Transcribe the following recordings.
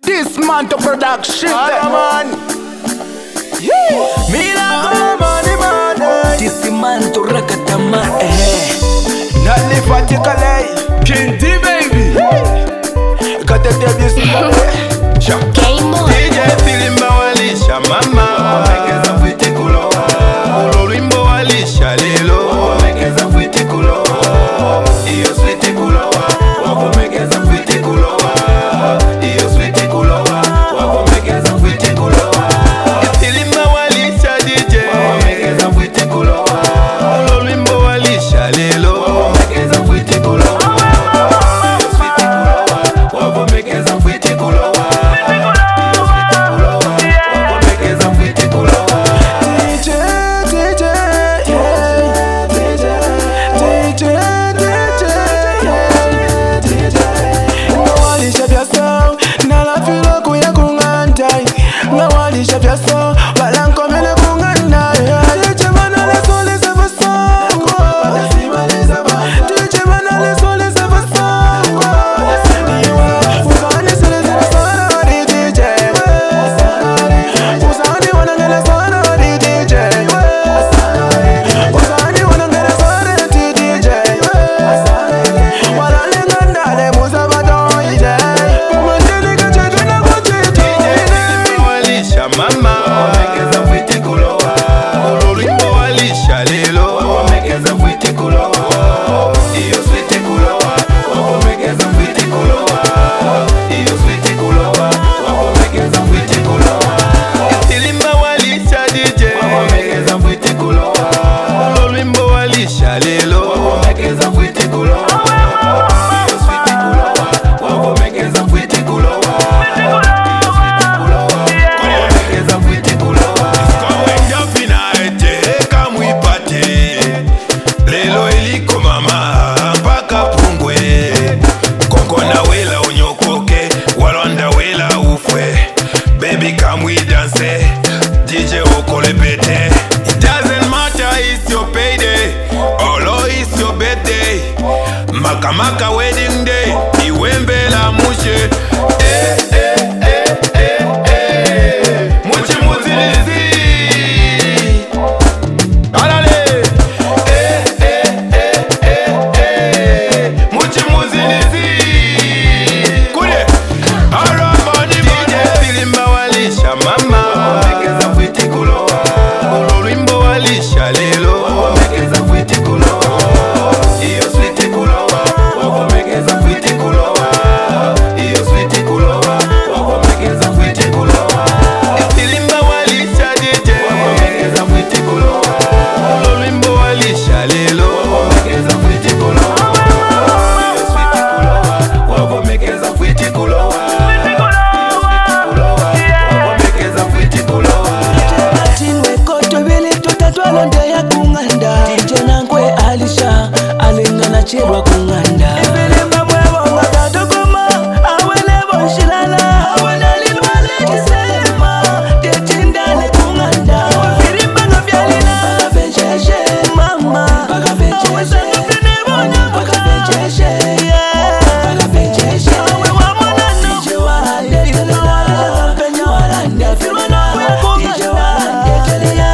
This man to production. Man. Me love money, man. This man to rakatama. Not the particular King D baby. Got to tell you something. Game on. DJ Filimba walisha mama. Wamekeza fiti kulowa. Ulolimbo walisha lelo. Wamekeza fiti kulowa. Iyo sweeti kulowa. Wamekeza fiti kulowa. Iyo sweeti kulowa. Wamekeza fiti kulowa. Filimba walisha DJ. Wamekeza fiti kulowa. Ulolimbo walisha lelo. Wamekeza fiti kulowa. Iyo sweeti kulowa. Wamekeza fiti kulowa. DJ Okole pete. It doesn't matter, it's your payday. Although it's your birthday. Makamaka wedding day. Iwembe la mushe. Muchi muzilizi. Alale. Muchi muzilizi. Kule. Arambani DJ Filimba walisha mama. Lelo wamekeza fiti kulowa. Iyo sweeti kulowa. Wamekeza fiti kulowa. Iyo sweeti kulowa. Wamekeza fiti kulowa. Filimba walisha DJ. Wamekeza fiti kulowa. Ulolimbo walisha lelo. Wamekeza fiti kulowa. Iyo sweeti kulowa. Wamekeza fiti kulowa. Londe ya kunganda DJ Nangwe alisha alingana chirwa kunganda Filimba mwevo ngatato kuma awele bonshilala awele lilwale kisema tetindale kunganda Filimba ngavyalina baka vencheshe mama baka vencheshe awesanga bonya baka vencheshe baka vencheshe awe wamonano DJ Warande Filimba walisha penya Warande Filimba nangwe kunganda DJ Warande telia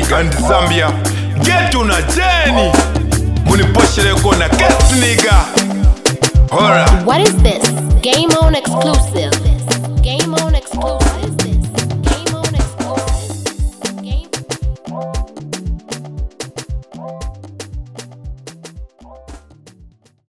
and Zambia. Get to na Jenny. Muniposhele kona guest nigga. Alright. What is this? Game On exclusive.